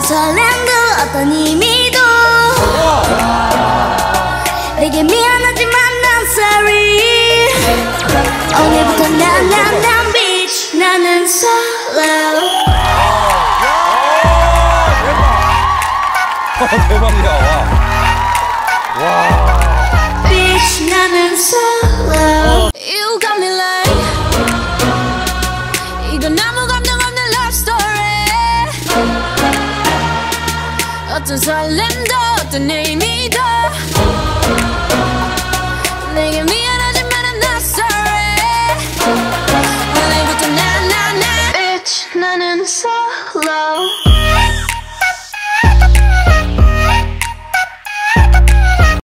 설렘도 어떤 의미도 내게 미안하지만 난 sorry. 오늘부터 난 bitch. 나는 solo. 대박이야. 와. Bitch. 나는 solo. You got me like 이건 아무 감정 없는 love story. 어떤 설렘도 어떤 의미도